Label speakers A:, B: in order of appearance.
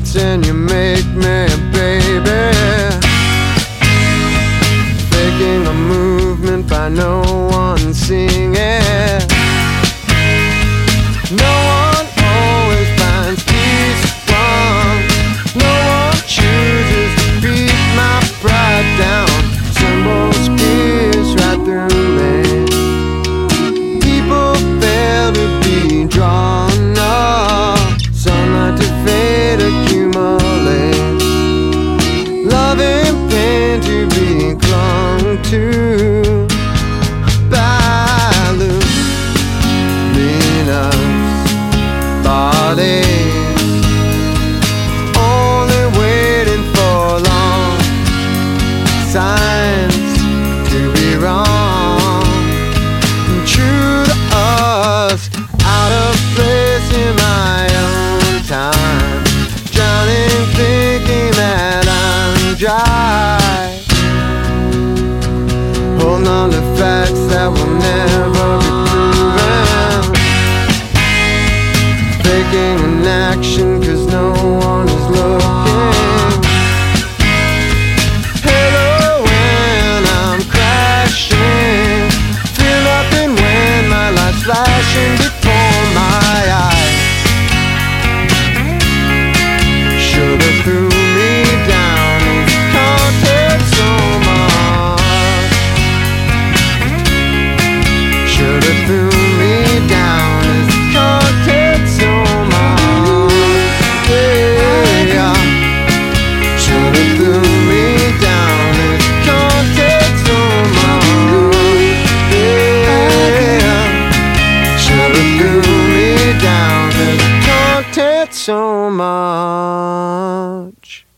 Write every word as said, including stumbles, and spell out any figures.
A: dance and you make me, baby. Faking a movement by no one seeing it. No one always finds peace wrong. No one chooses to beat my pride down. Symbols pierce right through me. People fail to be drawn up. Sunlight to fade accumulates. Love and pain to be clung to by luminous bodies, only waiting for long signs to be wrong. True to us, out of place in my own time, drowning thinking that I'm dry, holding on to facts that will never be proven. Faking an action cause no one is looking. Hello when I'm crashing, feel nothing when my life's flashing before my eyes. Should've threw me down, these content so much. Should've threw me down, this content so much. Yeah. Should've threw me down, this content so much. Yeah. Should've threw me down, this content so much.